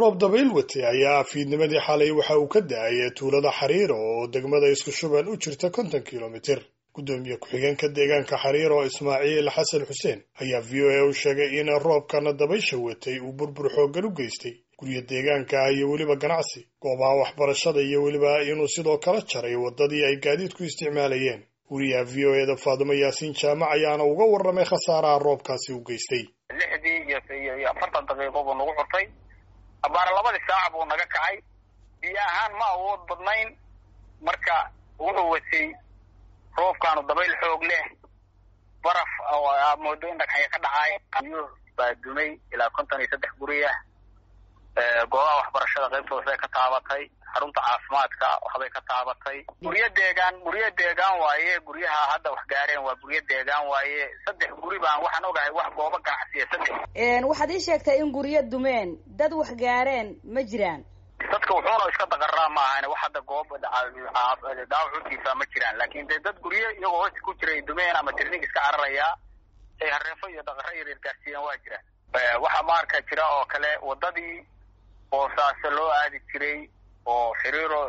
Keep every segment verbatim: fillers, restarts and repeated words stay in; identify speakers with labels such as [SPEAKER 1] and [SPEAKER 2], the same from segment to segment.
[SPEAKER 1] roob dabayl watay ayaa fiidnimadii xalay waxa uu ka da'ay tuulada Xariiro oo degmada isku shuban u jirta konton kiiloomitir. Gudoomiye ku-xigeenka deegaanka Xariiro Ismaaciil Xasan Xuseen ayaa V O A u sheegay in roobkan dabaysha watay uu burbur xooggan u geystay guryo deegaanka iyo weliba ganacsi, goobaha waxbarashada iyo weliba inuu sidoo kale jaray wadadii ay gaadiidku isticmaalayeen. Wariyaha V O A da Faadumo Yaasiin Jaamac ayaana uga warramay khasaaraha roobkaasi u geystay.
[SPEAKER 2] lixdii iyo afartan daqiiqo buu nagu xurtay, abaar labadii saac buu naga kacay, biyo ahaan ma awood badnayn, marka wuxuu watay roobkaanu dabayl xoog leh, baraf oo moodo in dhagxaya ka dhacay, biyo baa dumay ilaa konton iyo saddex guri ah. goobaha waxbarashada qaybtooda waxay ka taabatay, xarunta caafimaadka waxbay ka taabatay. guryo deegaan guryo deegaan waaye, guryaha hadda wax gaareen waa guryo deegaan waaye. saddex guri baan waxaan ogahay wax goobo ganacsiya saddex.
[SPEAKER 3] een waxaad ii sheegtay in guryo dumeen, dad wax gaareen ma jiraan?
[SPEAKER 2] dadka wuxuuna iska daqaraa ma ahan wax hadda goob dhaawacudiisa ma jiraan, laakiin dee dad guryo iyagoo hoos ku jiray dumeen ama tirnig iska cararaya ay hareefo iyo daqaro yaryar gaarsiiyaan waa jiraan. waxaa maarka jira oo kale wadadii boosaaso loo aadi jiray oo Xiriiro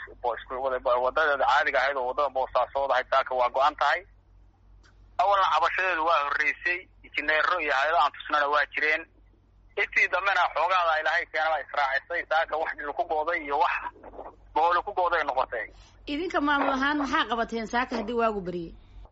[SPEAKER 2] wadadeeda caadiga ahayd oo wadada boosaasood ahayd saaka waa go-an tahay. awalna cabashadeedu waa horreysay, injineero iyo hay'ado aan tusnana waa jireen. intii dambena xoogaada ilaahay keenaba israacisay, saaka wax dhil ku gooday iyo wax boolo ku gooday noqotay.
[SPEAKER 3] idinka maamul ahaan maxaa qabateen saaka haddii waagu bariyay?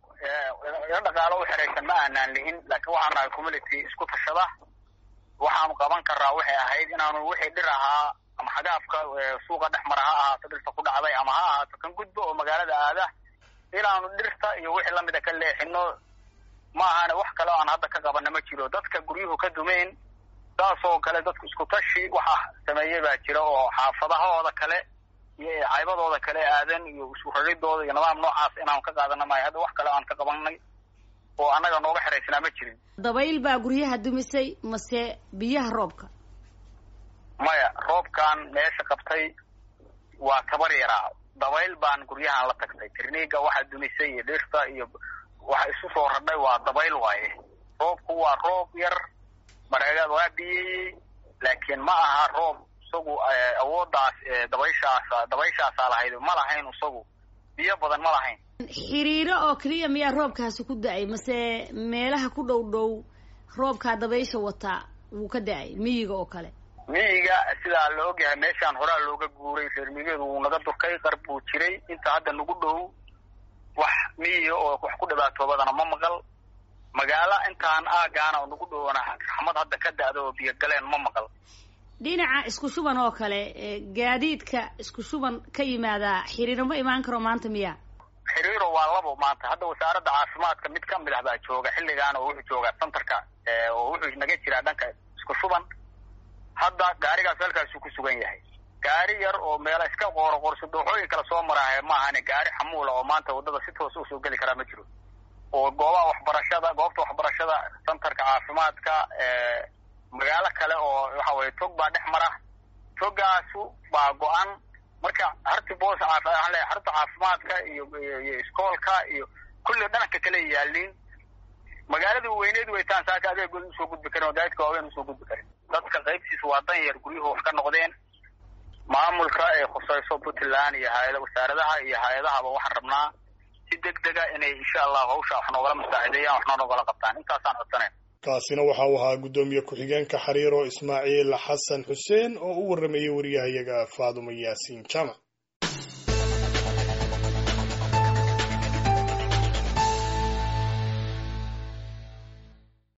[SPEAKER 2] ee dhaqaalo u xiraysan ma aanan lihin, laakiin waxaan nahay community isku tashada. waxaanu qaban karaa waxay ahayd inaanu wixii dhir ahaa ama xagaafka suuqa dhexmara ha ahaato dhirta ku dhacday ama ha ahaato kan gudbo oo magaalada aada, inaanu dhirta iyo wixii lamida ka leexino. ma ahana wax kale aan hadda ka qabana ma jiro. dadka guryuhu ka dumeen taasoo kale dadku isku tashi waxa sameeyay baa jira oo xaafadahooda kale iyo caybadooda kale aadan iyo isu raridooda iyo nidaam noocaas inaan ka qaadana maayo. hadda wax kale aan ka qabanay oo anaga nooga xiraysnaa ma jirin.
[SPEAKER 3] dabayl baa guryaha dumisay mase biyaha roobka?
[SPEAKER 2] maya, roobkan meesha qabtay waa tabar yaraa, dabayl baan guryahan la tagtay. tirniga waxa dumisay iyo dhirta iyo waxa isu soo radhay waa dabayl waaye. roobku waa roob yar, mareegad waa biyey, laakiin ma aha roob isagu awoodaas dabayshaas dabayshaas lahayd ma lahayn, isagu biyo badan ma lahayn.
[SPEAKER 3] Xiriiro oo kaliya miyaa roobkaasi ku da'ay mase meelaha ku dhow dhow roobka dabaysha wata wuu ka da'ay miyiga oo kale?
[SPEAKER 2] miyiga sidaa la ogyahay meeshaan horaa looga guuray, reer miyigeedu wuu naga durkay, qarb buu jiray. inta hadda nagu dhow wax miyiga oo wax ku dhibaatoobadana ma maqal. magaalo intaan aagaana oo nagu dhowna raxmad hadda ka da'da oo biyo galeen ma maqal.
[SPEAKER 3] dhinaca isku shuban oo kale gaadiidka isku shuban ka yimaada Xiriiro ma imaan karo maanta miyaa?
[SPEAKER 2] Xiriiro waa labo maanta. hadda wasaaradda caafimaadka mid ka mid ah baa jooga xilligaan oo wuxuu joogaa centerka oo wuxuu naga jiraa dhanka isku shuban. hadda gaarigaas halkaas ku sugan yahay. gaari yar oo meel iska qooro qorso dooxooyin kala soo maraahay ma ahane gaari xamuula oo maanta wadada si toos u soo gali karaa ma jiro. oo goobaha waxbarashada goobta waxbarashada centerka caafimaadka ee magaalo kale oo waxa weeye tog baa dhex mara. togaasu baa go-an. marka harti boos caafimaad leh, harta caafimaadka iyo iyo iskoolka iyo kulli dhanka kale yaalin. magaalada weyneed way taan saaka adeeg u soo gudbi kareen, gaadidka waaweyn u soo gudbi kareen. dadka qaybtiisa waa dan yar, guryuhu wax ka noqdeen. maamulka ee khusayso Puntland iyo hay'adaha wasaaradaha iyo hay'adahaba waxaan rabnaa si degdeg ah inay insha Allah hawsha wax noogala masaacideeyaan, wax noogala qabtaan. intaasaan codsanay.
[SPEAKER 1] kaasina waxa uu ahaa gudoomiye ku-xigeenka Xariiro Ismaaciil Xasan Xuseen oo u warramayay wariyahayaga Faadumo Yaasiin Jaamac.